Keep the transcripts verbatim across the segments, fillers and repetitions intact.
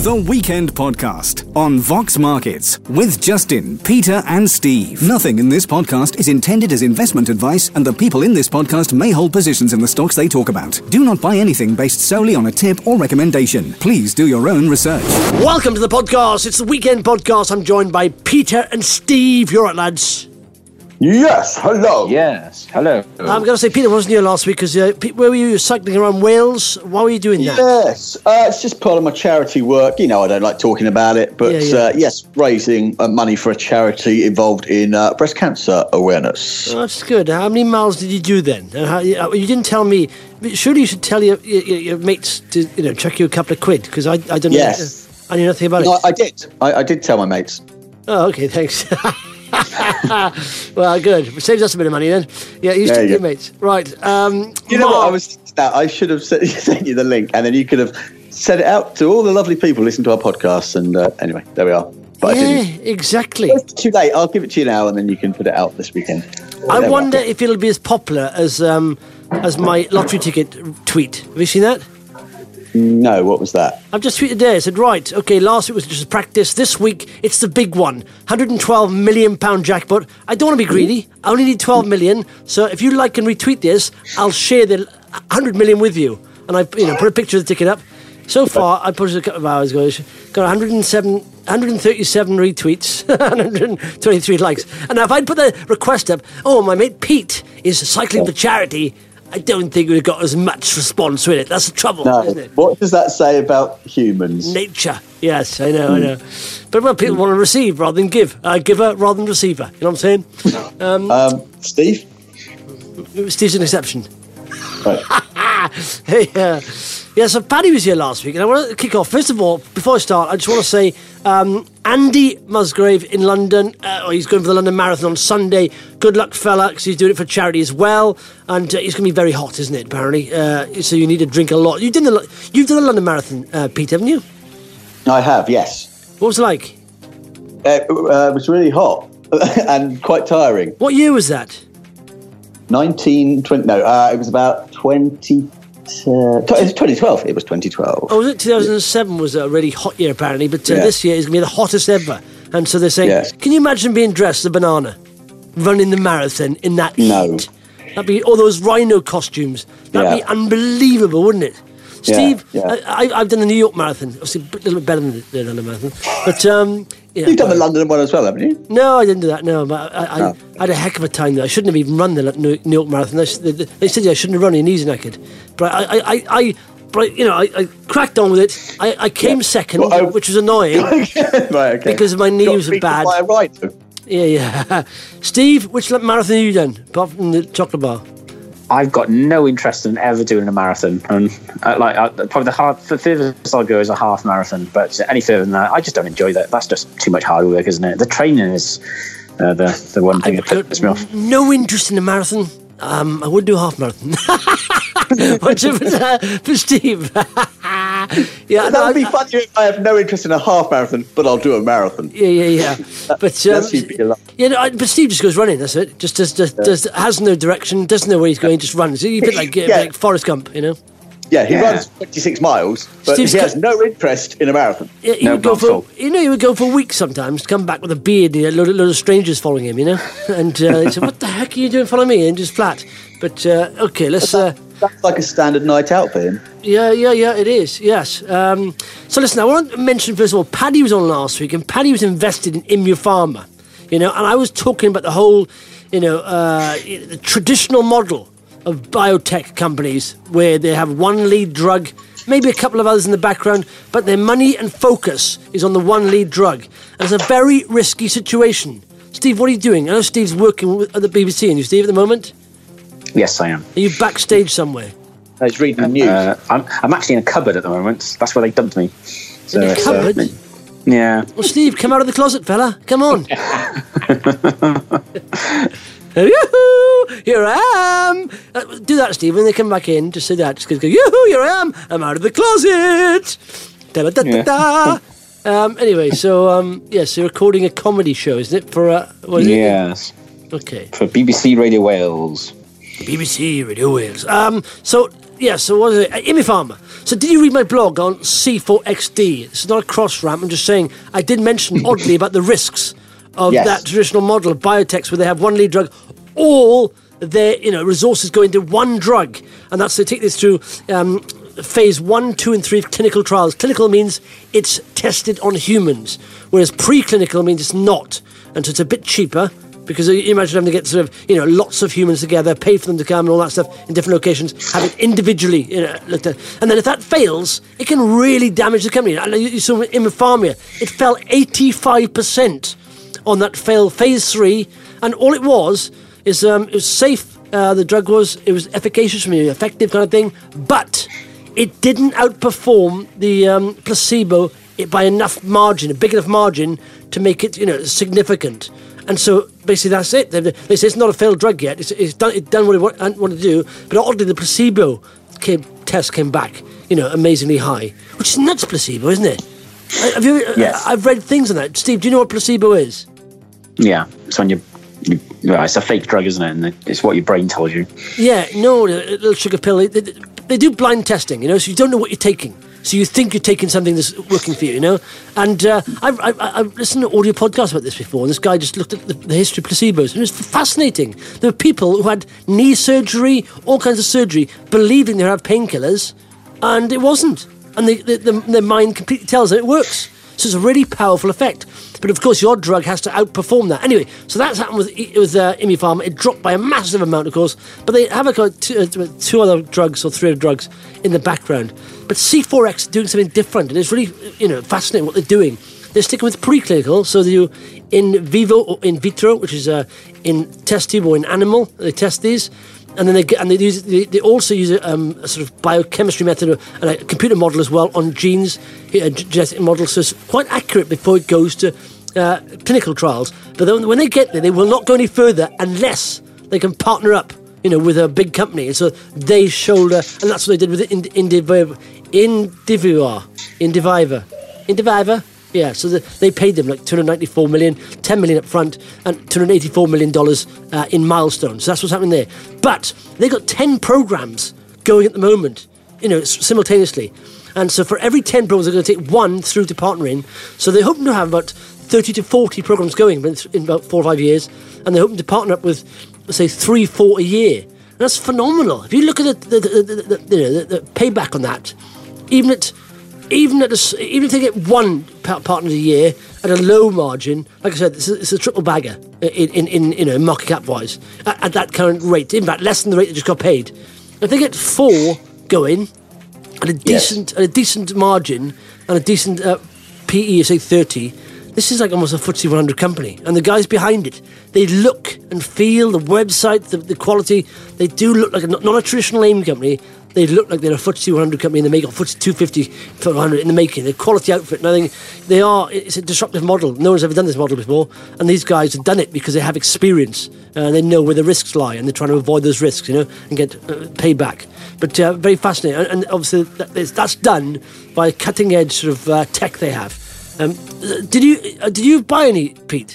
The Weekend Podcast on Vox Markets with Justin, Peter and Steve. Nothing in this podcast is intended as investment advice, and the people in this podcast may hold positions in the stocks they talk about. Do not buy anything based solely on a tip or recommendation. Please do your own research. Welcome to the podcast. It's the Weekend Podcast. I'm joined by Peter and Steve. You're right, lads. Yes, hello. Yes, hello. I'm going to say Peter wasn't here last week because uh, Pete, where were you? You were cycling around Wales. Why were you doing that? Yes, uh, it's just part of my charity work. You know, I don't like talking about it, but Yeah, yeah. Uh, yes, raising uh, money for a charity involved in uh, breast cancer awareness. Oh, that's good. How many miles did you do then? Uh, how, you, uh, you didn't tell me. Surely you should tell your, your, your mates to you know chuck you a couple of quid because I, I don't know. Yes. I knew nothing about No, it. I did. I, I did tell my mates. Oh, okay, thanks. Well, good. It saves us a bit of money then. Yeah, you There stick you your go. mates. Right. Um, You know what? Mark- I was thinking that I should have sent, sent you the link, and then you could have sent it out to all the lovely people listening to our podcast. And uh, anyway, there we are. But I Yeah, didn't. exactly. It's too late. I'll give it to you now, and then you can put it out this weekend. I There we wonder are. if it'll be as popular as um, as my lottery ticket tweet. Have you seen that? No, what was that? I've just tweeted today. I said, right, okay, last week was just practice. This week, it's the big one. one hundred twelve million pound jackpot. I don't want to be greedy. I only need twelve million. So if you like and retweet this, I'll share the one hundred million with you. And I you know, put a picture of the ticket up. So far, I put it a couple of hours ago. Got one hundred seven, one hundred thirty-seven retweets, one hundred twenty-three likes. And now if I'd put the request up, oh, my mate Pete is cycling for charity, I don't think we'd have got as much response with it. That's the trouble, No. isn't it? What does that say about humans? Nature. Yes, I know, I know. But well, people want to receive rather than give. Uh, giver rather than receiver. You know what I'm saying? Um, Um, Steve? Steve's an exception. Right. Hey, uh, yeah, so Paddy was here last week, and I want to kick off. First of all, before I start, I just want to say um, Andy Musgrave in London, uh, he's going for the London Marathon on Sunday. Good luck, fella, because he's doing it for charity as well. And uh, it's going to be very hot, isn't it, apparently? Uh, so you need to drink a lot. You've done the, you've done the London Marathon, uh, Pete, haven't you? I have, yes. What was it like? It uh, was really hot and quite tiring. What year was that? nineteen, twenty, no, uh, it was about twenty, uh, tw- twenty twelve. It was twenty twelve. Oh, was it? two thousand seven was a really hot year, apparently, but uh, Yeah. this year is going to be the hottest ever. And so they're saying, Yes. can you imagine being dressed as a banana, running the marathon in that No. heat? That'd be, all those rhino costumes. That'd Yeah. be unbelievable, wouldn't it? Yeah, Steve, yeah. I, I, I've done the New York Marathon, obviously a little bit better than the, the London Marathon. But, um, yeah, You've done the London one as well, haven't you? no, I didn't do that. No, but I, I, No. I had a heck of a time there. I shouldn't have even run the New New York Marathon. They, they, they said I shouldn't have run. Your knees are knackered. But I, I, I, I but you know, I, I cracked on with it. I, I came Yeah. second, Well, I- which was annoying. right, okay. Because my knees Got were beaten bad. by a rhino. Yeah, yeah. Steve, which marathon have you done apart from the chocolate bar? I've got no interest in ever doing a marathon, and uh, like uh, probably the hard, the furthest I'll go is a half marathon. But any further than that, I just don't enjoy that. That's just too much hard work, isn't it? The training is uh, the the one thing I've that puts me got off. no interest in the marathon. Um, I would do a half marathon. What's it for, uh, for Steve? yeah, That no, would be I- funny if I have no interest in a half marathon, but I'll do a marathon. Yeah, yeah, yeah. But um, That's you'd be a lot. yeah, no, I, but Steve just goes running. That's it. Just, just, just, just has no direction. Doesn't know where he's going. Just runs. He's a bit like, uh, Yeah. like Forrest Gump, you know. Yeah, he Yeah. runs twenty-six miles, but Steve's he has co- no interest in a marathon. Yeah, he No, would go not for, at all. you know, he would go for weeks sometimes. Come back with a beard, and a load, of- load of strangers following him, you know. And uh, he said, "What the heck are you doing following me?" And just flat. But uh, okay, let's. Uh, That's like a standard night out for him. Yeah, yeah, yeah, it is, yes. Um, so listen, I want to mention, first of all, Paddy was on last week, and Paddy was invested in Imupharma, you know, and I was talking about the whole, you know, uh, the traditional model of biotech companies where they have one lead drug, maybe a couple of others in the background, but their money and focus is on the one lead drug. And it's a very risky situation. Steve, what are you doing? I know Steve's working with- at the B B C, and you, Steve, at the moment? Yes, I am. Are you backstage somewhere? He's reading the news. Uh, I'm I'm actually in a cupboard at the moment. That's where they dumped me. So, In a it's, uh, cupboard? yeah. Well, Steve, come out of the closet, fella. Come on. Yoo-hoo, here I am. Uh, do that, Steve. When they come back in, just say that. Just go, yoo-hoo, here I am. I'm out of the closet. Da-da-da-da-da. Um, anyway, so, um, yes, you're recording a comedy show, isn't it? For, uh, what is Yes. it? Okay. For B B C Radio Wales. B B C Radio Wales. Um, so, yeah, so what is it? Uh, Imipharma. So did you read my blog on C four X D? This is not a cross-ramp. I'm just saying I did mention, oddly, about the risks of Yes. that traditional model of biotechs where they have one lead drug, all their you know resources go into one drug. And that's, they take this through um, phase one, two, and three of clinical trials. Clinical means it's tested on humans, whereas preclinical means it's not. And so it's a bit cheaper, because you imagine having to get sort of, you know, lots of humans together, pay for them to come and all that stuff in different locations, have it individually, you know, looked at. And then if that fails, it can really damage the company. And you saw in Imipharma, it fell eighty-five percent on that failed phase three. And all it was is um, it was safe. Uh, the drug was, it was efficacious, effective kind of thing, but it didn't outperform the um, placebo by enough margin, a big enough margin to make it, you know, significant. And so basically that's it. They, they say it's not a failed drug yet. It's, it's done. It's done what it want, wanted to do. But oddly, the placebo came, test came back, you know, amazingly high, which is nuts. Placebo, isn't it? Have you? Yes. I've read things on that. Steve, do you know what placebo is? Yeah, it's when you, you well, it's a fake drug, isn't it? And it's what your brain tells you. Yeah, no, a little sugar pill. They, they, they do blind testing, you know, so you don't know what you're taking. So you think you're taking something that's working for you, you know? And uh, I've, I've, I've listened to audio podcasts about this before, and this guy just looked at the, the history of placebos, and it was fascinating. There were people who had knee surgery, all kinds of surgery, believing they have painkillers, and it wasn't. And they, they, the, their mind completely tells them it works. So it's a really powerful effect. But of course, your drug has to outperform that. Anyway, so that's happened with, with uh, Imipharma. It dropped by a massive amount, of course. But they have a, two, uh, two other drugs or three other drugs in the background. But C four X is doing something different. And it's really, you know, fascinating what they're doing. They're sticking with preclinical. So they do in vivo or in vitro, which is uh, in test tube or in animal. They test these. And then they get, and they use they, they also use a, um, a sort of biochemistry method and a computer model as well on genes, a genetic model, so it's quite accurate before it goes to uh, clinical trials. But then when they get there, they will not go any further unless they can partner up, you know, with a big company. And so they shoulder, and that's what they did with Indivior, Indivior, Indivior, Indivior. Yeah, so the, they paid them like two hundred ninety-four million dollars, ten million dollars up front, and two hundred eighty-four million dollars uh, in milestones. So that's what's happening there. But they've got ten programs going at the moment, you know, simultaneously. And so for every ten programs, they're going to take one through to partnering. So they're hoping to have about thirty to forty programs going in about four or five years. And they're hoping to partner up with, let's say, three, four a year. And that's phenomenal. If you look at the, the, the, the, the, you know, the, the payback on that, even at... Even at a, even if they get one partner a year at a low margin, like I said, it's a, it's a triple bagger in, in, in you know market cap wise at, at that current rate. In fact, less than the rate they just got paid. If they get four going at a decent yes. at a decent margin and a decent uh, P E of say thirty, this is like almost a F T S E one hundred company. And the guys behind it, they look and feel the website, the, the quality. They do look like a, not a traditional AIM company. They look like they're a F T S E one hundred company in the making, or F T S E two fifty, one hundred in the making. They're quality outfit. And I think they are, it's a disruptive model. No one's ever done this model before. And these guys have done it because they have experience. And uh, they know where the risks lie. And they're trying to avoid those risks, you know, and get uh, payback. But uh, very fascinating. And, and obviously that, that's done by a cutting edge sort of uh, tech they have. Um, did you uh, did you buy any, Pete?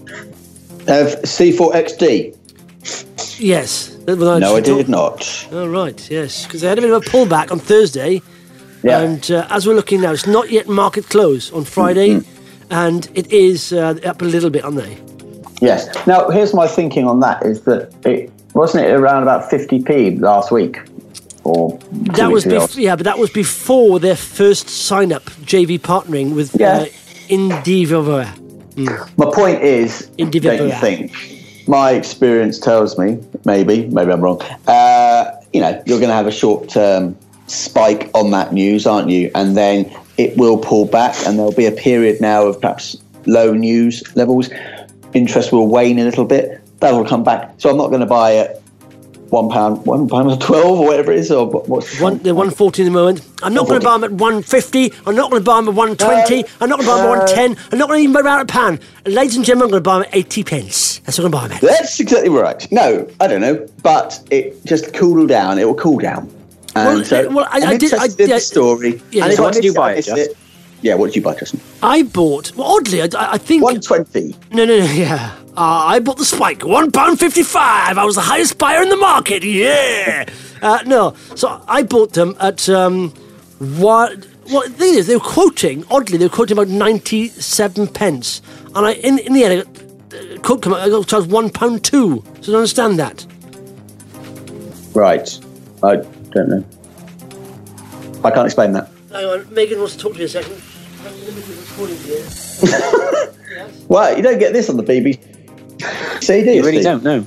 Of C four X D? Yes. No, I did not. Oh, right, yes. Because they had a bit of a pullback on Thursday. Yeah. And uh, as we're looking now, it's not yet market close on Friday. Mm-hmm. And it is uh, up a little bit, aren't they? Yes. Now, here's my thinking on that, is that it wasn't it around about fifty p last week? Or that was bef- Yeah, but that was before their first sign-up, J V partnering with yeah. uh, Indivior. Mm. My point is, Indivior. Don't you think... My experience tells me, maybe, maybe I'm wrong, uh, you know, you're going to have a short-term spike on that news, aren't you? And then it will pull back, and there'll be a period now of perhaps low news levels. Interest will wane a little bit. That'll come back. So I'm not going to buy it one pound, one pound twelve or whatever it is, or what's one? They're one forty in the moment. I'm not going to buy them at one fifty. I'm not going to buy them at one twenty. Uh, I'm not going to buy them at one ten. I'm not going to even buy them at a pound. Ladies and gentlemen, I'm going to buy them at eighty pence. That's what I'm going to buy them at. That's exactly right. No, I don't know, but it just cooled down. It will cool down. And well, so well, I, I'm I did. I did the story. Yeah, and so what did you buy? It, it, yeah, what did you buy, Justin? I bought. Well, oddly, I, I think one twenty. No, no, no. Yeah. Uh, I bought the spike, one pound fifty-five. I was the highest buyer in the market. Yeah. Uh, no, so I bought them at um, what? Well, the thing is, they were quoting oddly. They were quoting about ninety-seven pence, and I in, in the end, I got, uh, quote come out, I got charged one pound two. So I don't understand that. Right, I don't know. I can't explain that. Hang on, Megan wants to talk to me a second. I'm in the middle of recording here. Yes. Well, you don't get this on the B B C, do you? You really Steve? don't know.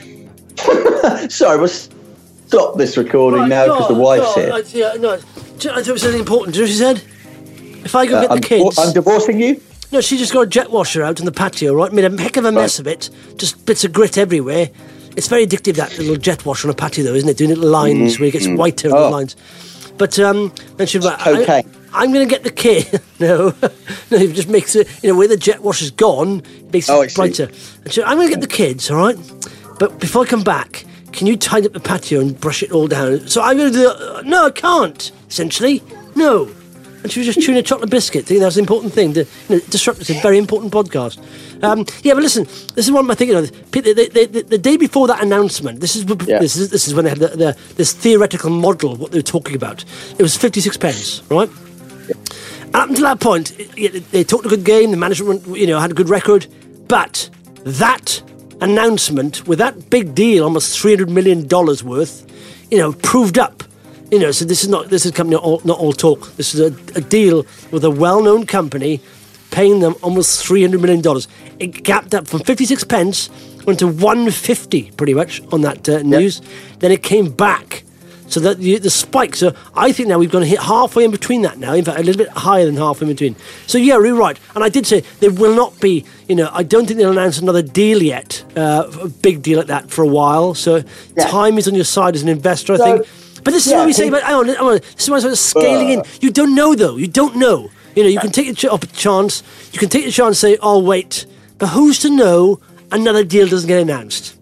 Sorry, we'll stop this recording Right, now because the wife's no, here. I, yeah, no, I thought it was something important. Do you know what she said? If I go Uh, get I'm, the kids... I'm divorcing you? No, she just got a jet washer out in the patio, right? Made a heck of a mess of it. Just bits of grit everywhere. It's very addictive, that little jet washer on a patio, though, isn't it? Doing little lines mm-hmm. where it gets whiter on oh. the lines. But um, then she was like, okay. I, I'm going to get the kid. no, no, it just makes it, you know, where the jet washer's gone, it makes oh, it brighter. And she, I'm going to get the kids, all right? But before I come back, can you tidy up the patio and brush it all down? So I'm going to do uh, no, I can't, essentially. No. And she was just chewing a chocolate biscuit, thinking that was an important thing. To, you know, disrupt it's a very important podcast. Um, yeah, but listen, this is what I'm thinking of. The, the, the, the, the day before that announcement, this is yeah. this is this is when they had the, the, this theoretical model of what they were talking about. It was fifty-six pence, right? Yeah. And up until that point, it, they talked a good game. The management, you know, had a good record, but that announcement with that big deal, almost three hundred million dollars worth, you know, proved up. You know, so this is not this is company not all, not all talk. This is a, a deal with a well-known company, paying them almost three hundred million dollars. It gapped up from fifty-six pence, went to one fifty pretty much on that uh, news. Yep. Then it came back, so that the, the spike. So I think now we've gone to hit halfway in between that now. In fact, a little bit higher than halfway in between. So yeah, you're right. And I did say there will not be. You know, I don't think they'll announce another deal yet, uh, a big deal like that for a while. So yeah. time is on your side as an investor, I so, think. But this is yeah, what we say about, hang on, hang on, this is why I'm scaling uh, in. You don't know, though. You don't know. You know, you can take a ch- up a chance. You can take a chance and say, oh, wait. But who's to know another deal doesn't get announced?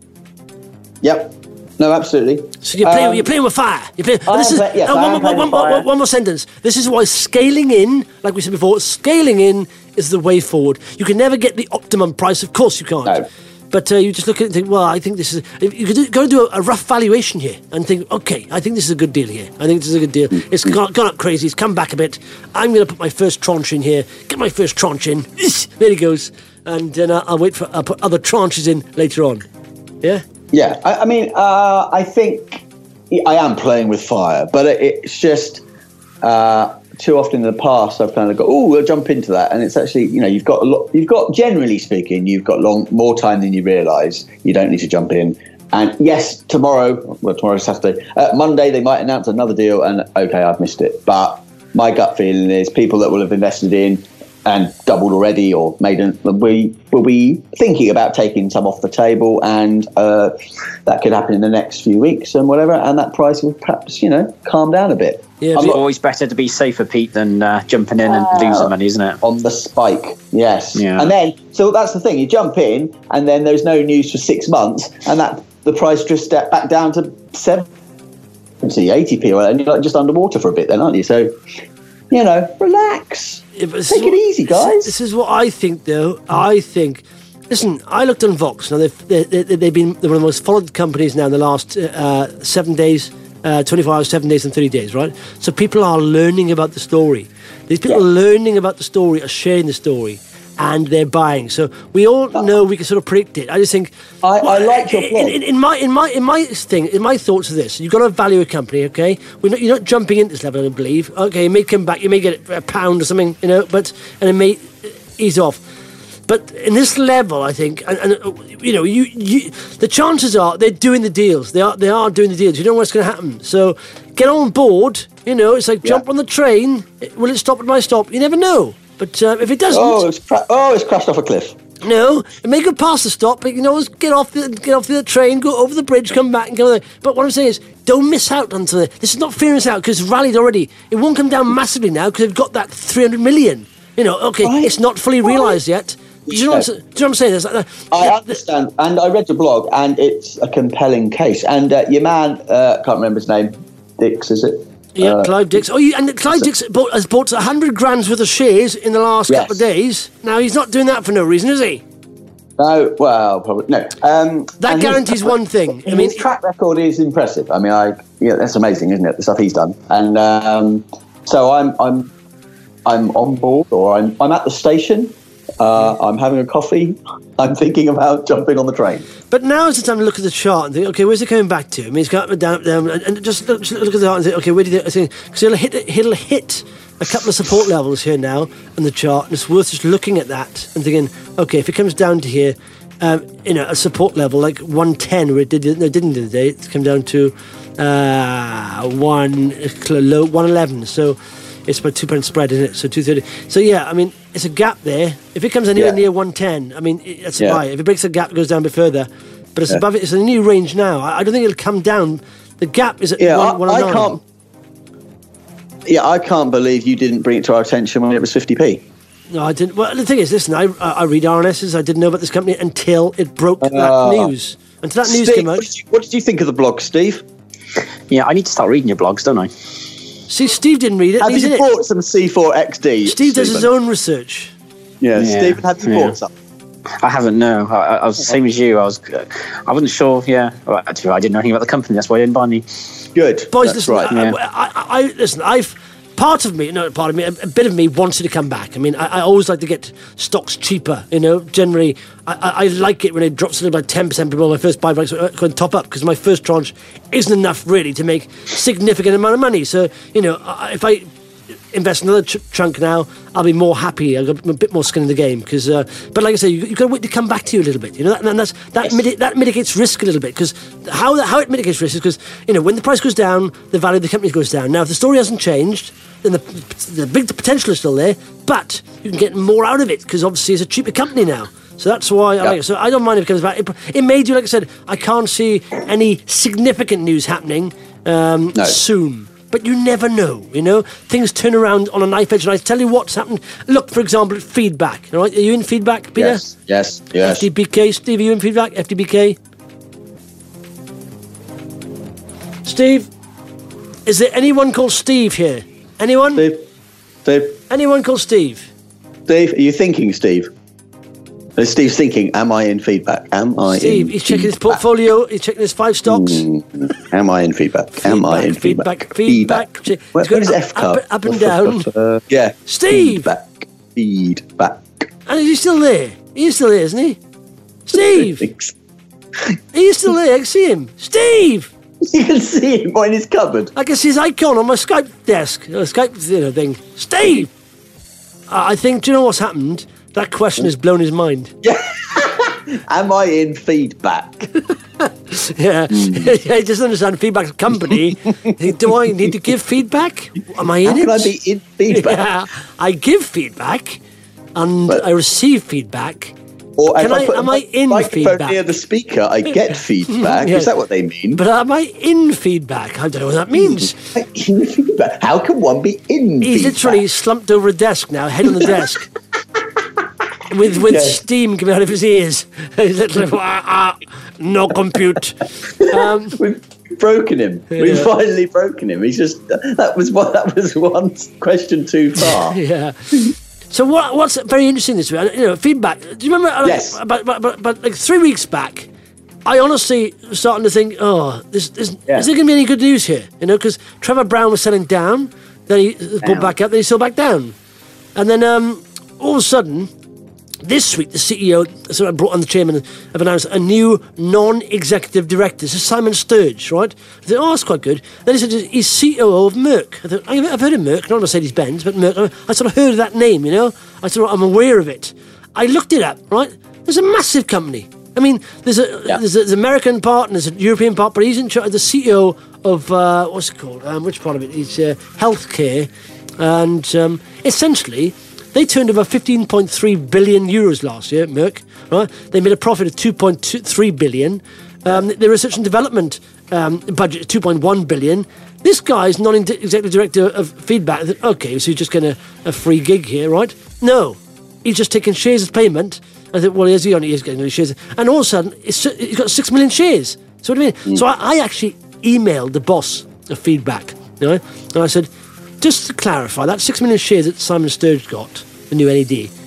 Yep. No, absolutely. So you're playing, um, you're playing with fire. You're playing, this is, play, yes, oh, one, one, one, one, one more sentence. This is why scaling in, like we said before, scaling in is the way forward. You can never get the optimum price. Of course you can't. No. But uh, you just look at it and think, well, I think this is... You could go do a, a rough valuation here and think, OK, I think this is a good deal here. I think this is a good deal. It's gone, gone up crazy. It's come back a bit. I'm going to put my first tranche in here. Get my first tranche in. There he goes. And then uh, I'll wait for... I'll put other tranches in later on. Yeah? Yeah. I, I mean, uh, I think I am playing with fire. But it, it's just... Uh, too often in the past, I've kind of got, oh, we'll jump into that, and it's actually, you know, you've got a lot. You've got, generally speaking, you've got long more time than you realise. You don't need to jump in. And yes, tomorrow, well, tomorrow's Saturday, uh, Monday they might announce another deal, and okay, I've missed it. But my gut feeling is people that will have invested in and doubled already, or made an, we will be thinking about taking some off the table, and uh, that could happen in the next few weeks and whatever, and that price will perhaps, you know, calm down a bit. Yeah, it's always better to be safer, Pete, than uh, jumping in and uh, losing money, isn't it? On the spike, yes. Yeah. And then, so that's the thing, you jump in, and then there's no news for six months, and that the price just step back down to seventy, eighty p, and you're like just underwater for a bit then, aren't you? So, you know, relax. Yeah, Take it what, easy, guys. This is what I think, though. I think... Listen, I looked on Vox. Now, they've, they, they, they've been they're one of the most followed companies now in the last uh, seven days, uh, twenty-four hours, seven days and thirty days, right? So people are learning about the story. These people yeah. learning about the story are sharing the story, and they're buying. So we all know we can sort of predict it. I just think... I, well, I like your in, in, in, my, in, my, in my thing, in my thoughts of this, you've got to value a company, okay? We're not, you're not jumping into this level, I don't believe. Okay, you may come back, you may get a pound or something, you know, but and it may ease off. But in this level, I think, and, and you know, you, you, the chances are they're doing the deals. They are, they are doing the deals. You don't know what's going to happen. So get on board. You know, it's like yeah. jump on the train. Will it stop at my stop? You never know. But uh, if it doesn't, oh, it's cra- oh, it's crashed off a cliff. No, it may go past the stop, but you know, get off the get off the train, go over the bridge, come back, and go there. But what I'm saying is, don't miss out on something. This is not fear us out because it's rallied already. It won't come down massively now because they've got that three hundred million. You know, okay, right. it's not fully realised yet. Do you, know what, do you know what I'm saying? There's, uh, I yeah, understand, and I read the blog, and it's a compelling case. And uh, your man, uh, can't remember his name, Dix, is it? Yeah, uh, Clive Dix. Oh, you, and Clive Dix bought, has bought one hundred grand's worth of shares in the last yes. couple of days. Now, he's not doing that for no reason, is he? No, well, probably no. Um, that guarantees one thing. I mean, his track record is impressive. I mean, I yeah, that's amazing, isn't it? The stuff he's done, and um, so I'm I'm I'm on board, or I'm I'm at the station. Uh, I'm having a coffee. I'm thinking about jumping on the train. But now is the time to look at the chart and think, okay, where's it coming back to? I mean, it's got down, down, and just look, just look at the chart and think, okay, where did it? Because he'll hit, he'll hit a couple of support levels here now on the chart, and it's worth just looking at that and thinking, okay, if it comes down to here, um, you know, a support level like one ten, where it did, no, it didn't the other day, it's come down to uh, one low one eleven. So it's about two pound spread, isn't it? So two thirty. So yeah, I mean, it's a gap there. If it comes anywhere yeah. near one ten, I mean, it, that's a yeah. buy. If it breaks the gap, it goes down a bit further. But it's yeah. above it. It's a new range now. I, I don't think it'll come down. The gap is at yeah, one, I, I can't. Yeah, I can't believe you didn't bring it to our attention when it was fifty p. No, I didn't. Well, the thing is, listen, I I read R N Ss. I didn't know about this company until it broke uh, that news. Until that news Steve, came out. What did, you, what did you think of the blog, Steve? Yeah, I need to start reading your blogs, don't I? See, Steve didn't read it. Have He's you in bought it. some C four X D? Steve does his own research. Yeah, yeah. Stephen, have you yeah. bought some? I haven't, no. I, I was the same as you. I was, I wasn't sure. Yeah, well, actually, I didn't know anything about the company. That's why I didn't buy any. Good, boys. That's listen, right. I, yeah. I, I, I listen. I've part of me, no, part of me, a, a bit of me wanted to come back. I mean, I, I always like to get stocks cheaper. You know, generally, I, I, I like it when it drops about ten percent below my first buy price. I can top up because my first tranche isn't enough really to make significant amount of money. So you know, if I invest another ch- chunk now, I'll be more happy. I've got a bit more skin in the game because, uh, but like I say, you, you've got to wait to come back to you a little bit. You know, that, and that's that yes. miti- that mitigates risk a little bit because how how it mitigates risk is because you know when the price goes down, the value of the company goes down. Now, if the story hasn't changed, then the the big potential is still there, but you can get more out of it because obviously it's a cheaper company now. So that's why I like it. So I don't mind if it comes back. It, it may do, like I said, I can't see any significant news happening um, no. soon. But you never know, you know. Things turn around on a knife edge, and I tell you what's happened. Look, for example, at Feedback. All right, are you in Feedback, Peter? Yes, yes, yes. F D B K, Steve, are you in Feedback? F D B K. Steve, is there anyone called Steve here? Anyone? Steve, Steve. Anyone called Steve? Steve, are you thinking, Steve? Steve's thinking, am I in Feedback? Am I Steve, in he's checking feedback? his portfolio, he's checking his five stocks. Mm, am I in Feedback? feedback Am I in Feedback? Feedback, feedback. Where, where is F card? Up, up and down. Uh, yeah. Steve! Feedback. Feedback. And is he still there? He's still there, isn't he? Steve! He's still there, I can see him. Steve! You can see him in his cupboard. I can see his icon on my Skype desk, or Skype you know, thing. Steve! Uh, I think, do you know what's happened? That question has blown his mind. Yeah. Am I in Feedback? yeah. Mm. yeah, he doesn't understand Feedback's company. Do I need to give feedback? Am I in How it? Can I be in Feedback? Yeah, I give feedback and but, I receive feedback. Or Can I, I put am I in feedback? Near the speaker, I get feedback. yeah. Is that what they mean? But am I in feedback? I don't know what that means. In feedback? How can one be in He's feedback? literally slumped over a desk now, head on the desk. With with yes. steam coming out of his ears. He's literally, ah, ah, no compute. Um, We've broken him. Yeah. We've finally broken him. He's just, that was one, that was one question too far. yeah. So what what's very interesting this week, you know, feedback. Do you remember, yes. like, about, about, about, about like three weeks back, I honestly was starting to think, oh, this, this, yeah. is there going to be any good news here? You know, because Trevor Brown was selling down, then he pulled back up, then he sold back down. And then um, all of a sudden, this week, the C E O, so I brought on the chairman, have announced a new non-executive director. This is Simon Sturge, right? I thought, oh, that's quite good. Then he said he's C O O of Merck. I thought, I've heard of Merck, not Mercedes-Benz, but Merck. I sort of heard of that name, you know? I sort of, I'm aware of it. I looked it up, right? There's a massive company. I mean, there's a yeah. there's, a, there's an American part and there's a European part, but he's in charge, the C E O of, uh, what's it called? Um, which part of it? It's uh, healthcare. And um, essentially, they turned over fifteen point three billion euros last year, Merck, right? They made a profit of two point three billion. Um, their research and development um, budget is two point one billion. This guy's non-executive director of Feedback. I thought, okay, so he's just getting a, a free gig here, right? No, he's just taking shares as payment. I thought, well, is he only is getting any shares? And all of a sudden, it's, he's got six million shares. So what do you mean? Mm. So I, I actually emailed the boss of Feedback, you know, and I said, just to clarify, that six million shares that Simon Sturge got, the new N E D,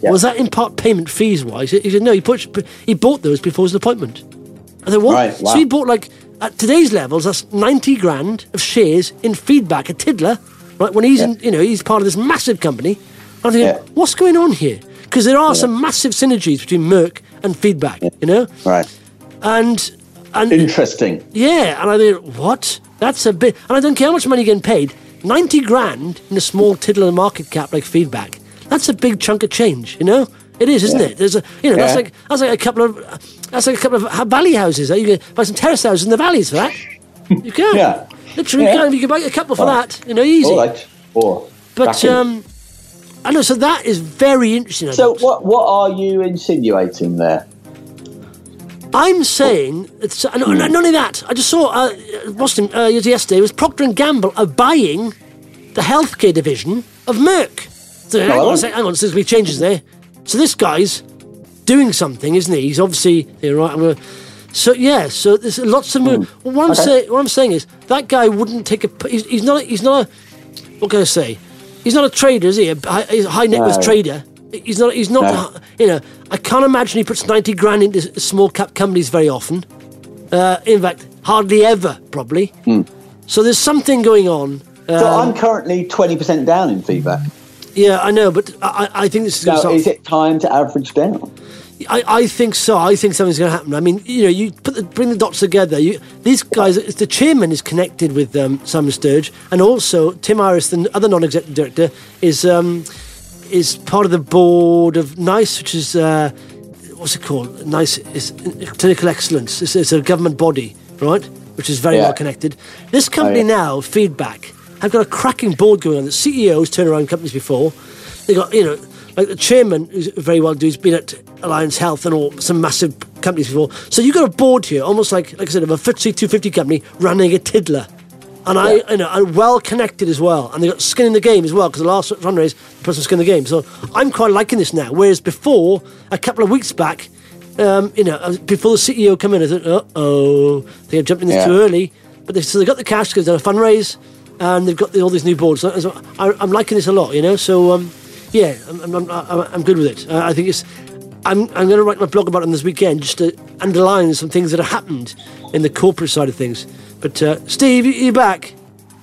Yeah. Was that in part payment fees wise? He said, no, he, put, he bought those before his appointment. I said, what? Right, wow. So he bought, like, at today's levels, that's ninety grand of shares in Feedback, a tiddler, right? When he's, Yeah. in, you know, he's part of this massive company. I'm thinking, Yeah. what's going on here? Because there are Yeah. some massive synergies between Merck and Feedback, you know? Right. And, and Interesting. yeah, and I think, what? That's a bit, and I don't care how much money you're getting paid. ninety grand in a small tiddler market cap like Feedback. That's a big chunk of change, you know? It is, isn't Yeah. it? There's a, you know, that's Yeah. like that's like a couple of that's like a couple of valley houses. You can buy some terrace houses in the valleys for that. You can, Yeah. literally, Yeah. you can. You can buy a couple for Oh. that, you know, easy. All right. Or But back in. um, I know. So that is very interesting. I So think. what what are you insinuating there? I'm saying, it's, uh, no, not only that, I just saw, uh, Boston, uh, yesterday, it was Procter and Gamble are buying the healthcare division of Merck. So hang Oh, on a second, hang on, so there's going to be changes there. So this guy's doing something, isn't he? He's obviously, yeah, right, I'm gonna, so yeah, so there's lots of move. Well, what, I'm Okay. say, what I'm saying is, that guy wouldn't take a, he's, he's not, he's not a, what can I say? He's not a trader, is he? A high, he's a high net worth No. trader. He's not. He's not. No. You know, I can't imagine he puts ninety grand into s- small cap companies very often. Uh, in fact, hardly ever, probably. So there's something going on. Um, So I'm currently twenty percent down in Feedback. yeah, I know, but I, I think this is going Now, to is it time to average down? I, I think so. I think something's going to happen. I mean, you know, you put the, bring the dots together. You, these guys, the chairman is connected with um, Simon Sturge, and also Tim Iris, the other non-executive director, is um, is part of the board of NICE, which is uh, what's it called? NICE is Clinical Excellence. It's, it's a government body, right? Which is very Yeah. well connected. This company Oh, yeah. now, Feedback, have got a cracking board going on. The C E Os turned around companies before. They got, you know, like the chairman, who's very well do, he's been at Alliance Health and all some massive companies before. So you've got a board here, almost like, like I said, of a F T S E two fifty company running a tiddler. And I, Yeah. you know, are well connected as well. And they've got skin in the game as well, because the last fundraise put some skin in the game. So I'm quite liking this now. Whereas before, a couple of weeks back, um, you know, uh, before the C E O come in, I thought, uh-oh, they have jumped in this Yeah. too early. But they, so they got the cash because they've done a fundraise, and they've got the, all these new boards. So, so I, I'm liking this a lot, you know. So um, yeah, I'm, I'm, I'm, I'm good with it. Uh, I think it's. I'm, I'm going to write my blog about it this weekend just to underline some things that have happened in the corporate side of things. But uh, Steve, you- you're back.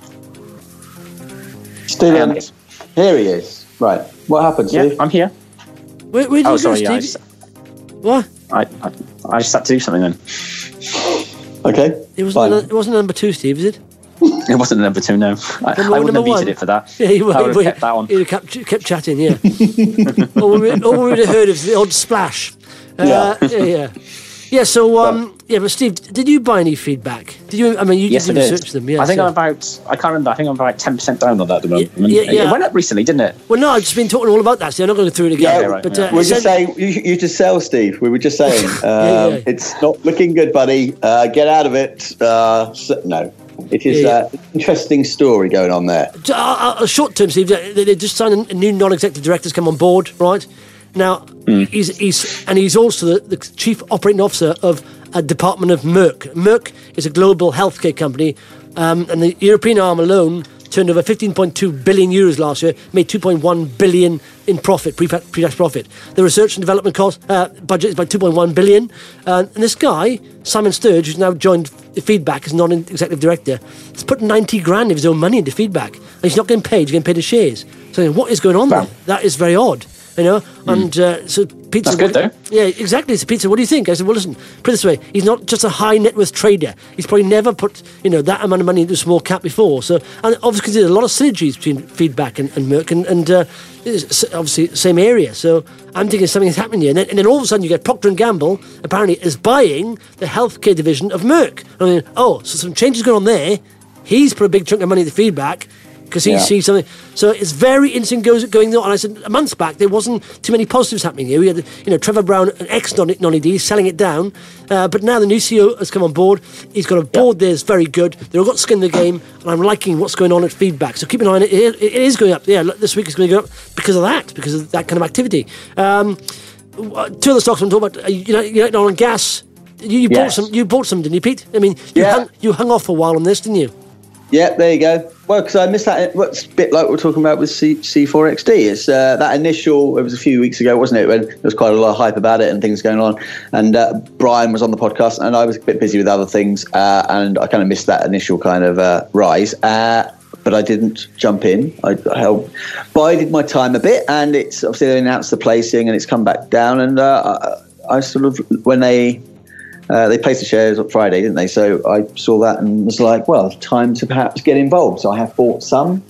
Stephen, Um, yes. here he is. Right. What happened, Yeah, Steve? I'm here. Where, where did Oh, you sorry. go, Yeah, I Steve? just, What? I, I, I just had to do something then. Okay. It wasn't. fine. A, it wasn't number two, Steve, is it? It wasn't number two, no. I, Number- I wouldn't number have muted one? it for that. Yeah, you I would would have kept that on. You kept, kept chatting, yeah. all, we, all we would have heard is the odd splash. Uh, Yeah. yeah, yeah. Yeah, so, um, yeah, but Steve, did you buy any feedback? Did you, I mean, you Yes, I did did. research them, yeah. I think so- I'm about, I can't remember, I think I'm about ten percent down on that at the moment. Yeah, yeah, yeah. It went up recently, didn't it? Well, no, I've just been talking all about that, so I'm not going through it again. Yeah, right, but, yeah. uh, We're just essen- saying, you, you just sell, Steve. We were just saying, um, Yeah, yeah. it's not looking good, buddy. Uh, get out of it. Uh, so, no, it is Yeah, uh, an interesting story going on there. Uh, uh, uh, short term, Steve, they, they just signed a new non-executive director's come on board, right? Now, he's, he's and he's also the, the chief operating officer of a department of Merck. Merck is a global healthcare company, um, and the European arm alone turned over fifteen point two billion euros last year, made two point one billion in profit, pre- pre-tax profit. The research and development cost uh, budget is about two point one billion. Uh, and this guy, Simon Sturge, who's now joined Feedback as non-executive director, has put ninety grand of his own money into Feedback, and he's not getting paid. He's getting paid his shares. So what is going on Wow. there? That is very odd. You know, and uh, so Pete That's said, good, what- though. Yeah, exactly. So Pete said, what do you think? I said, well, listen, put it this way, he's not just a high net worth trader. He's probably never put, you know, that amount of money into a small cap before. So, and obviously there's a lot of synergies between Feedback and, and Merck, and, and uh, it's obviously the same area. So I'm thinking something's happening here. And then, and then all of a sudden you get Procter and Gamble, apparently, is buying the healthcare division of Merck. I mean, oh, so some changes going on there. He's put a big chunk of money into Feedback, because he Yeah. sees something. So it's very interesting goes going on. And I said a month back there wasn't too many positives happening here. We had, you know, Trevor Brown, an ex non-E D, selling it down. Uh, but now the new C E O has come on board. He's got a board there that's very good. They've all got skin in the game, and I'm liking what's going on at Feedback. So keep an eye on it. It, it is going up. Yeah, look, this week it's going to go up because of that, because of that kind of activity. Um, two other stocks I'm talking about. Uh, United, United Oil and Gas. You, you bought Yes. some. You bought some, didn't you, Pete? I mean, you Yeah. hung you hung off for a while on this, didn't you? Yeah, there you go. Well, because I missed that. What's a bit like we're talking about with C, C4XD. It's uh, that initial, it was a few weeks ago, wasn't it, when there was quite a lot of hype about it and things going on. And uh, Brian was on the podcast and I was a bit busy with other things. Uh, and I kind of missed that initial kind of uh, rise. Uh, but I didn't jump in. I, I helped, bided my time a bit. And it's obviously they announced the placing and it's come back down. And uh, I, I sort of, when they... Uh, they placed the shares on Friday, didn't they? So I saw that and was like, well, time to perhaps get involved. So I have bought some.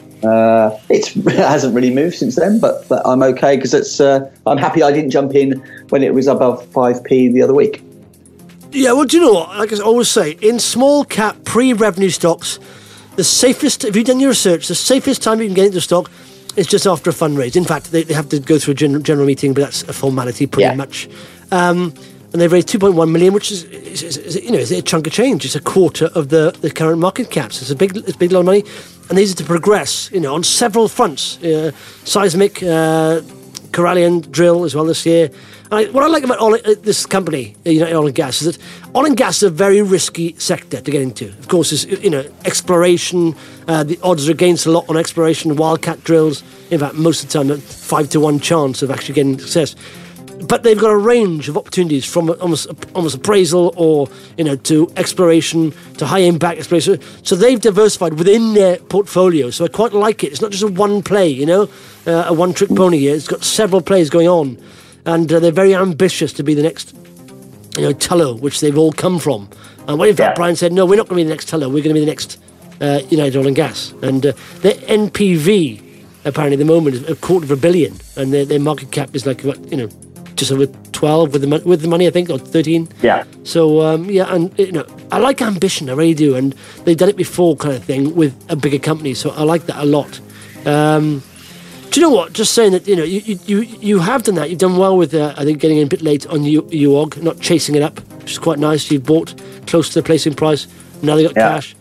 Uh, it's, it hasn't really moved since then, but, but I'm okay because it's. Uh, I'm happy I didn't jump in when it was above five p the other week. Yeah, well, do you know what? Like I always say, in small cap pre-revenue stocks, the safest, if you've done your research, the safest time you can get into stock is just after a fundraise. In fact, they, they have to go through a general, general meeting, but that's a formality pretty yeah. much. Um, And they've raised two point one million, which is, is, is, is you know, is a chunk of change. It's a quarter of the, the current market caps. It's a big, it's a big lot of money, and these are to progress, you know, on several fronts. Uh, seismic, uh, Corallian drill as well this year. And I, what I like about oil, uh, this company, uh, United Oil and Gas, is that oil and gas is a very risky sector to get into. Of course, it's, you know, exploration. Uh, the odds are against a lot on exploration, wildcat drills. In fact, most of the time, a five to one chance of actually getting success. But they've got a range of opportunities from almost almost appraisal or, you know, to exploration, to high impact exploration. So they've diversified within their portfolio. So I quite like it. It's not just a one play, you know, uh, a one trick pony here. It's got several plays going on. And uh, they're very ambitious to be the next, you know, Tullow, which they've all come from. And when in fact yeah. Brian said, no, we're not going to be the next Tullow. We're going to be the next uh, United Oil and Gas. And uh, their N P V, apparently at the moment, is a quarter of a billion. And their, their market cap is like, you know, just over twelve with the money, with the money, I think, or thirteen. Yeah. So um, yeah, and you know, I like ambition, I really do, and they've done it before, kind of thing, with a bigger company. So I like that a lot. Um, do you know what? Just saying that, you know, you you you have done that. You've done well with, uh, I think, getting in a bit late on U- UOG, not chasing it up, which is quite nice. You bought close to the placing price. Now they got yeah. cash.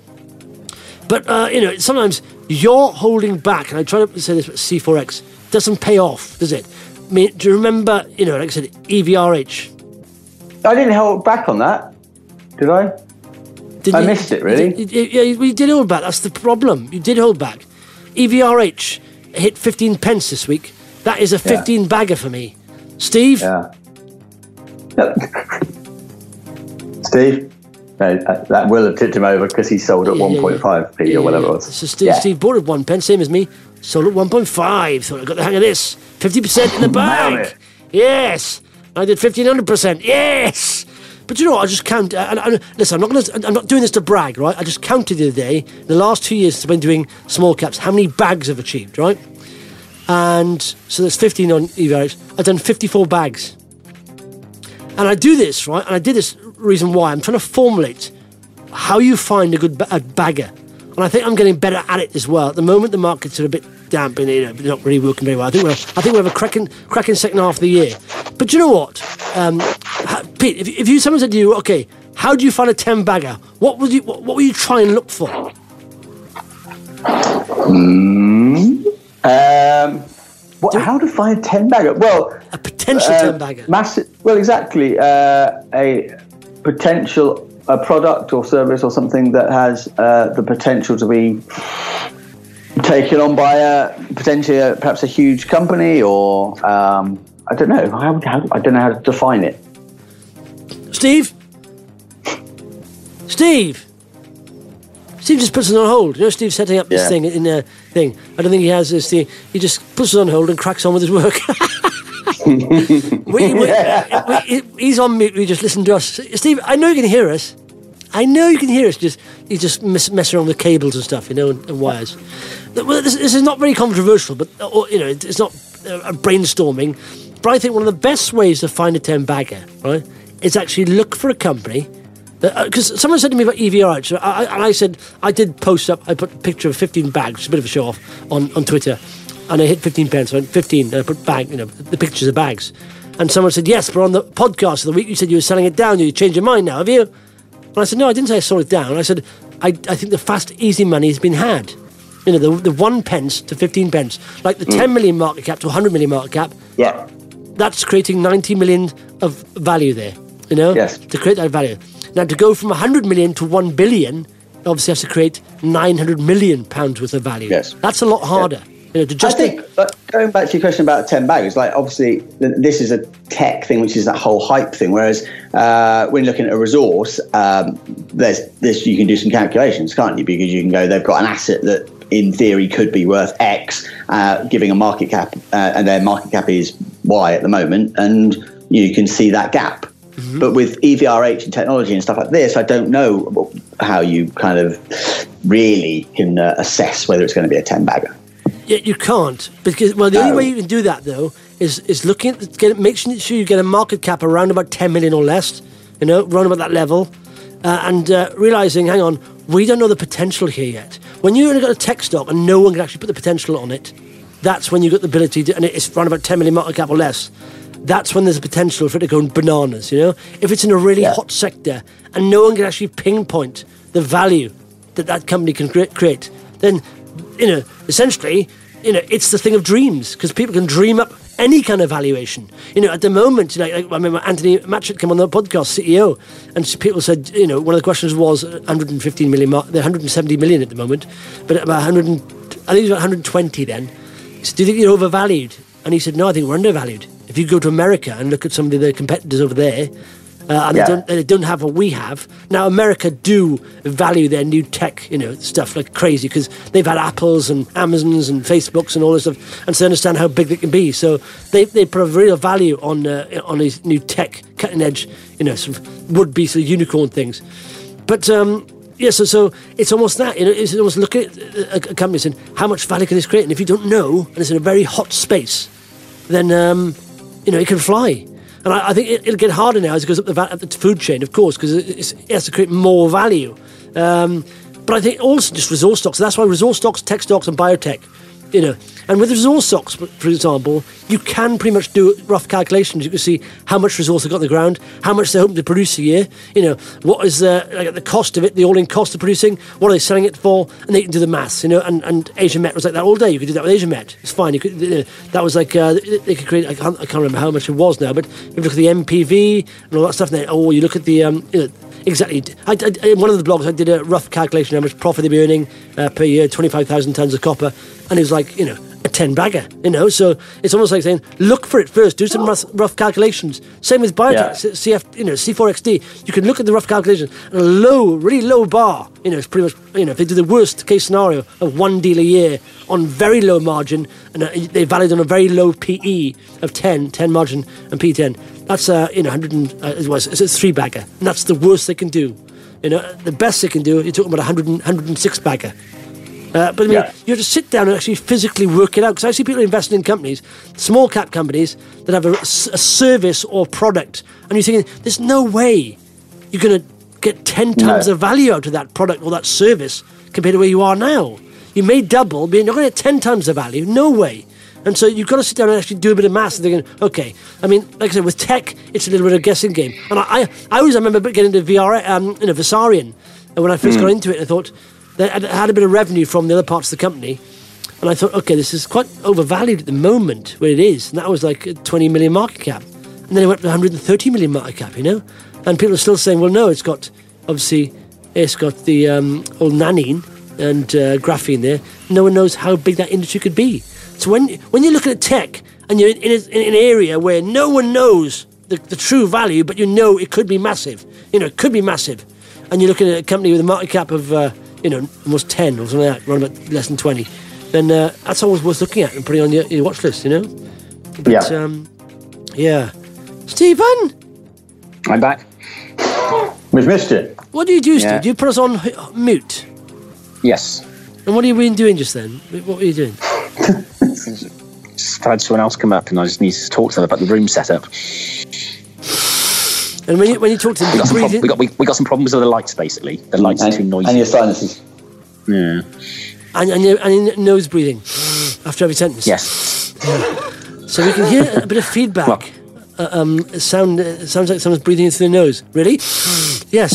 But uh, you know, sometimes you're holding back, and I try to say this, but C four X doesn't pay off, does it? I mean, do you remember, you know, like I said, E V R H? I didn't hold back on that, did I? Did I you, missed it, really. Did, yeah, you did hold back. That's the problem. You did hold back. E V R H hit fifteen pence this week. That is a fifteen yeah. bagger for me. Steve? Yeah. Steve? No, that will have tipped him over because he sold at yeah, one point five p yeah, or whatever yeah. it was. So Steve, yeah. Steve bought at one pence, same as me. Sold at one point five. Thought I got the hang of this. fifty percent in the bag. Yes. I did fifteen hundred percent. Yes. But you know what? I just count. And, and, listen, I'm not gonna. I'm not doing this to brag, right? I just counted the other day. In the last two years, I've been doing small caps. How many bags I've achieved, right? And so there's fifteen on E V R H. I've done fifty-four bags. And I do this, right? And I did this reason why. I'm trying to formulate how you find a good ba- a bagger. And I think I'm getting better at it as well. At the moment, the markets are a bit damp and, you know, not really working very well. I think we're, I think we have a cracking, cracking second half of the year. But you know what, um, Pete? If, if you someone said to you, okay, how do you find a ten bagger? What would you what, what would you try and look for? Mm, um, what, how to find a ten bagger? Well, a potential uh, ten bagger. Massive. Well, exactly. Uh, a potential. A product or service or something that has uh, the potential to be taken on by a potentially a, perhaps a huge company, or um, I don't know. How, how, I don't know how to define it. Steve, Steve, Steve just puts it on hold. You know, Steve's setting up this yeah. thing in a thing. I don't think he has this thing. He just puts it on hold and cracks on with his work. we, we, yeah. we, he's on mute. We just listen to us. Steve, I know you can hear us. I know you can hear us. Just you just mess, mess around with cables and stuff, you know, and, and wires. Well, this, this is not very controversial, but or, you know, it's not uh, brainstorming. But I think one of the best ways to find a ten bagger, right, is actually look for a company. Because uh, someone said to me about E V R H, so I, and I said I did post up. I put a picture of fifteen bags, which is a bit of a show off on, on Twitter. And I hit fifteen pence, so I went fifteen, and I put bag, you know, the pictures of bags. And someone said, yes, but on the podcast of the week, you said you were selling it down. You changed your mind now, have you? And I said, no, I didn't say I sold it down. I said, I, I think the fast, easy money has been had. You know, the, the one pence to fifteen pence. Like the mm. ten million market cap to one hundred million market cap. Yeah. That's creating ninety million of value there, you know? Yes. To create that value. Now, to go from one hundred million to one billion obviously has to create nine hundred million pounds worth of value. Yes. That's a lot harder. Yeah. You know, to just I think, but going back to your question about ten baggers, like obviously this is a tech thing, which is that whole hype thing. Whereas uh, when looking at a resource, um, there's this you can do some calculations, can't you? Because you can go, they've got an asset that in theory could be worth X, uh, giving a market cap, uh, and their market cap is Y at the moment, and you can see that gap. Mm-hmm. But with E V R H and technology and stuff like this, I don't know how you kind of really can uh, assess whether it's going to be a ten bagger. Yeah, you can't, because well, the no. only way you can do that though is is looking at the, get make sure you get a market cap around about ten million or less, you know, around about that level, uh, and uh, realizing, hang on, we don't know the potential here yet. When you've only got a tech stock and no one can actually put the potential on it, that's when you've got the ability to, and it's around about ten million market cap or less. That's when there's a potential for it to go bananas, you know? If it's in a really yeah. hot sector and no one can actually pinpoint the value that that company can create, then, you know, essentially, you know, it's the thing of dreams, because people can dream up any kind of valuation. You know, at the moment, like, like I remember Anthony Matchett came on the podcast, C E O, and people said, you know, one of the questions was one hundred fifteen million, they're one hundred seventy million at the moment, but about one hundred, I think it was about one hundred twenty then. So do you think you're overvalued? And he said, no, I think we're undervalued. If you go to America and look at some of the competitors over there, uh, and yeah. they, don't, they don't have what we have. Now, America do value their new tech, you know, stuff like crazy, because they've had Apples and Amazons and Facebooks and all this stuff, and so they understand how big they can be. So they they put a real value on uh, on these new tech, cutting edge, you know, sort of would-be sort of unicorn things. But um, yeah, so so it's almost that, you know, it's almost look at a, a company saying, how much value can this create? And if you don't know, and it's in a very hot space, then um, you know, it can fly. And I, I think it, it'll get harder now as it goes up the, va- up the food chain, of course, because it, it has to create more value. Um, but I think also just resource stocks. So that's why resource stocks, tech stocks, and biotech, you know. And with resource stocks, for example, you can pretty much do rough calculations. You can see how much resource they've got in the ground, how much they're hoping to produce a year, you know, what is the, like, the cost of it, the all-in cost of producing, what are they selling it for, and they can do the maths, you know. And, and Asian Met was like that all day. You could do that with Asian Met. It's fine. You could, you know, that was like, uh, they could create, I can't, I can't remember how much it was now, but if you look at the M P V and all that stuff, and then, oh, you look at the, um, you know, exactly. I, I, in one of the blogs, I did a rough calculation of how much profit they'd be earning uh, per year, twenty-five thousand tonnes of copper, and it was like, you know, a ten bagger, you know. So it's almost like saying, look for it first, do some rough, rough calculations. Same with biotech, yeah. C F, you know, C four X D. You can look at the rough calculations, and a low, really low bar, you know, it's pretty much, you know, if they do the worst case scenario of one deal a year on very low margin, and uh, they valued on a very low P E of ten, ten margin and P ten, that's, uh, you know, one hundred, and, uh, it was, it's a three bagger, and that's the worst they can do. You know, the best they can do, you're talking about a one hundred, one hundred six bagger. Uh, but I mean, yeah. you have to sit down and actually physically work it out. Because I see people investing in companies, small cap companies, that have a, a service or product, and you're thinking, there's no way you're going to get ten times no. the value out of that product or that service compared to where you are now. You may double, but you're not going to get ten times the value. No way. And so you've got to sit down and actually do a bit of maths and thinking, okay, I mean, like I said, with tech, it's a little bit of a guessing game. And I, I, I always remember getting into V R, um, you know, Visarion, and when I first mm. got into it, I thought, they had a bit of revenue from the other parts of the company, and I thought, okay, this is quite overvalued at the moment where it is, and that was like a twenty million market cap, and then it went to one hundred thirty million market cap, you know, and people are still saying, well, no, it's got, obviously, it's got the um, old nanine and uh, graphene there. No one knows how big that industry could be. So when when you're looking at tech, and you're in, in, a, in an area where no one knows the, the true value, but you know it could be massive, you know, it could be massive, and you're looking at a company with a market cap of, uh, you know, almost ten or something like that, around about less than twenty, then uh, that's always worth looking at and putting on your, your watch list, you know? But, yeah. Um, yeah. Stephen? I'm back. We've missed you. What do you do, yeah. Steve? Do you put us on mute? Yes. And what have you been doing just then? What were you doing? Just had someone else come up and I just need to talk to them about the room setup. And when you when you talk to them, we got, some prob- we, got we, we got some problems with the lights, basically. The lights and, are too noisy. And your sinuses. Yeah. And, and, your, and your nose breathing after every sentence. Yes. Yeah. So we can hear a bit of feedback. Well, uh, um, sound uh, sounds like someone's breathing in through the nose. Really? Yes.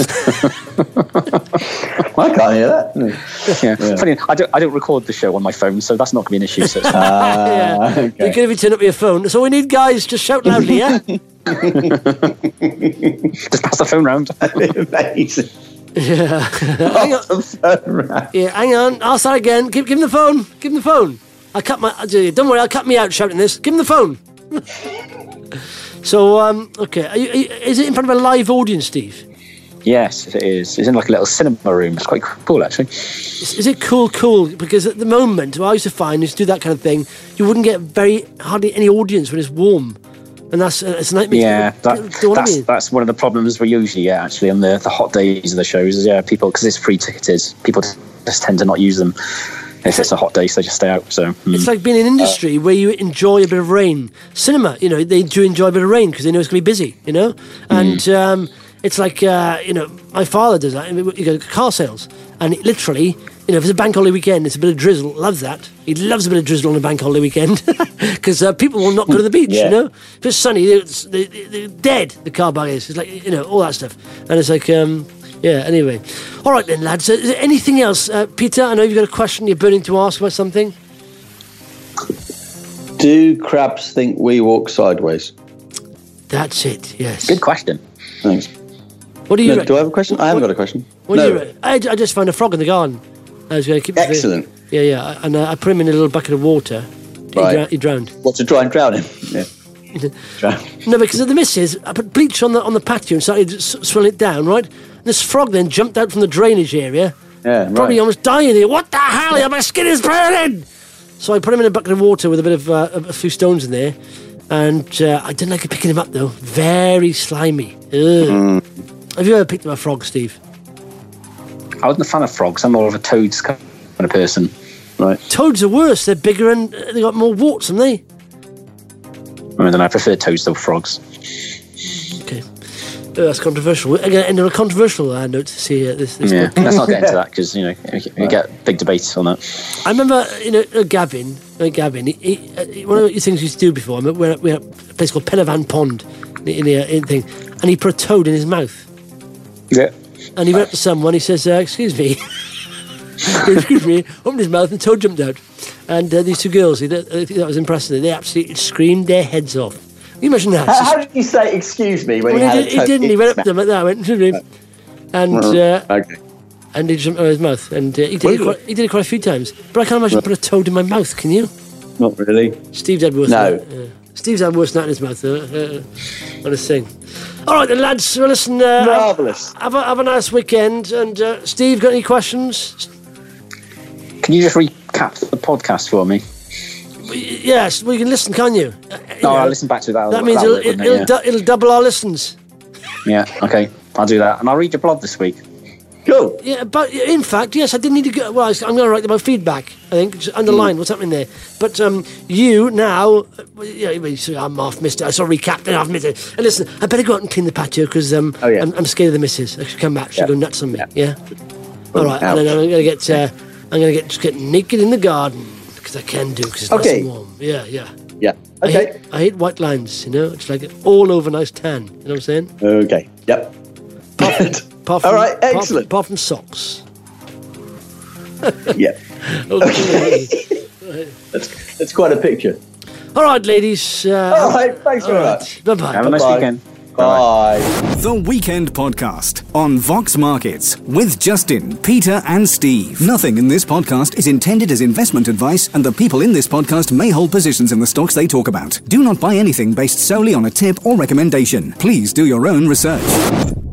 I can't hear that. Yeah. yeah. Funny, I don't. I don't record the show on my phone, so that's not going to be an issue. So uh, yeah. Okay. You're good if you turn up your phone. So we need guys just shout loudly, yeah. Just pass the phone round. Amazing. Yeah. Hang on. Yeah, hang on. I'll start again. Give, give him the phone. Give him the phone. I'll cut my... Don't worry, I'll cut me out shouting this. Give him the phone. So, um, okay. Are you, are you, is it in front of a live audience, Steve? Yes, it is. It's in like a little cinema room. It's quite cool, actually. Is, is it cool, cool? Because at the moment, what I used to find is to do that kind of thing, you wouldn't get very hardly any audience when it's warm. And that's uh, it's a nightmare. Yeah, that, that's, that's one of the problems we usually get, actually, on the, the hot days of the shows. Is, yeah, people, because it's free-ticketed, people just tend to not use them. If it's a hot day, so they just stay out. So mm. It's like being in an industry uh, where you enjoy a bit of rain. Cinema, you know, they do enjoy a bit of rain because they know it's going to be busy, you know? And mm. um, it's like, uh, you know, my father does that. You go to car sales. And it literally, you know, if it's a bank holiday weekend, it's a bit of drizzle. Loves that. He loves a bit of drizzle on a bank holiday weekend because uh, people will not go to the beach, yeah. you know? If it's sunny, it's, they, they're dead, the car park is. It's like, you know, all that stuff. And it's like... Um, Yeah, anyway. All right then, lads. Uh, is there anything else? Uh, Peter, I know you've got a question you're burning to ask about something. Do crabs think we walk sideways? That's it, yes. Good question. Thanks. What do you no, re- Do I have a question? I haven't what, got a question. What no. do you re- I, I just found a frog in the garden. I was going to keep it Excellent. Yeah, yeah. And uh, I put him in a little bucket of water. Right. He, dra- he drowned. What, to try and drown him? Yeah. No, because of the missus, I put bleach on the on the patio and started s- swirling it down, right? And this frog then jumped out from the drainage area. Yeah, right. Probably almost dying here. What the hell? My skin is burning! So I put him in a bucket of water with a bit of uh, a few stones in there. And uh, I didn't like it picking him up, though. Very slimy. Mm. Have you ever picked up a frog, Steve? I wasn't a fan of frogs. I'm more of a toads kind of person. Right. Toads are worse. They're bigger and uh, they got more warts, haven't they? I mean, I prefer toads to frogs. Okay. Oh, that's controversial. We're going to end on a controversial uh, note to see uh, this. this yeah, let's not get into that because, you know, we, we get big debates on that. I remember, you know, uh, Gavin, uh, Gavin, he, he, uh, one of the things he used to do before, I mean, we're, we're at a place called Penavan Pond in the, in the thing, and he put a toad in his mouth. Yeah. And he went up to someone, he says, uh, excuse me. excuse me, opened his mouth and the toad jumped out. And uh, these two girls, I think that was impressive. They absolutely screamed their heads off. Can you imagine that? How, how did you say "excuse me" when well, he, he, had did, a he didn't. He went up to them like that. Went, and uh, okay. and he jumped out of his mouth. And uh, he did it quite, he did it quite a few times. But I can't imagine put a toad in my mouth. Can you? Not really. Steve had worse. No. Than, uh, Steve's had worse than that in his mouth. Uh, uh, on his thing. All right, then, lads. Well, listen. Uh, Marvelous. Have, have, a, have a nice weekend. And uh, Steve, got any questions? Can you just recap the podcast for me? Yes, well, you can listen, can't you? Uh, you oh, know, I'll listen back to that. That means that it'll, it, it'll, it, it'll, yeah. du- it'll double our listens. Yeah, okay. I'll do that. And I'll read your blog this week. Cool. Yeah, but in fact, yes, I didn't need to go. Well, I'm going to write about feedback, I think. Just underline mm. what's happening there. But um, you now, yeah, I'm half missed it. I saw a recap, then I've missed it. And listen, I better go out and clean the patio because um, oh, yeah. I'm, I'm scared of the missus. I should come back. She'll yeah. go nuts on me. Yeah. yeah? All right. And then I'm going to get, uh, I'm going to get just get naked in the garden because I can do because it's okay. nice and warm. Yeah, yeah. Yeah. Okay. I hate, I hate white lines. You know, it's like all over nice tan. You know what I'm saying? Okay. Yep. Apart from, apart from, all right. Apart excellent. From, apart from socks. Yeah. Okay. that's, that's quite a picture. All right, ladies. Uh, all right. Thanks very right. much. Bye-bye. Have a nice Bye-bye. weekend. Bye. The Weekend Podcast on Vox Markets with Justin, Peter and Steve. Nothing in this podcast is intended as investment advice and the people in this podcast may hold positions in the stocks they talk about. Do not buy anything based solely on a tip or recommendation. Please do your own research.